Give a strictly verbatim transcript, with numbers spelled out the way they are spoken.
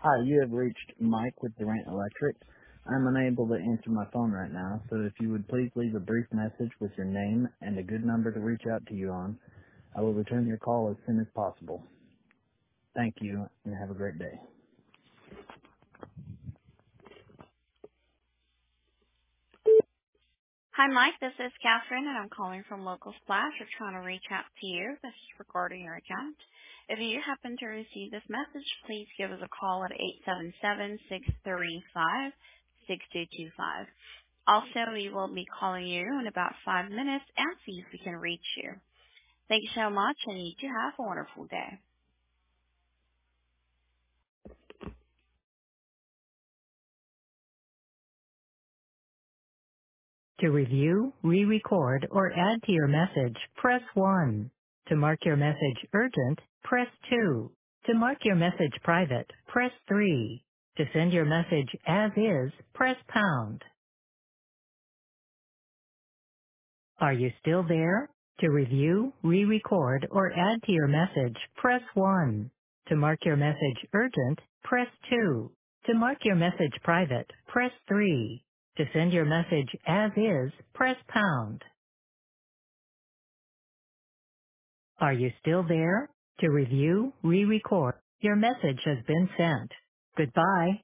Hi, you have reached Mike with Durant Electric. I'm unable to answer my phone right now, so if you would please leave a brief message with your name and a good number to reach out to you on, I will return your call as soon as possible. Thank you, and have a great day. Hi, Mike. This is Catherine, and I'm calling from Local Splash. We're trying to reach out to you. This is regarding your account. If you happen to receive this message, please give us a call at eight seven seven, six three five, six two two five. Also, we will be calling you in about five minutes and see if we can reach you. Thank you so much, and you do have a wonderful day. To review, re-record, or add to your message, press one. To mark your message urgent, press two. To mark your message private, press three. To send your message as is, press pound. Are you still there? To review, re-record, or add to your message, press one. To mark your message urgent, press two. To mark your message private, press three. To send your message as is, press pound. Are you still there? To review, re-record, your message has been sent. Goodbye.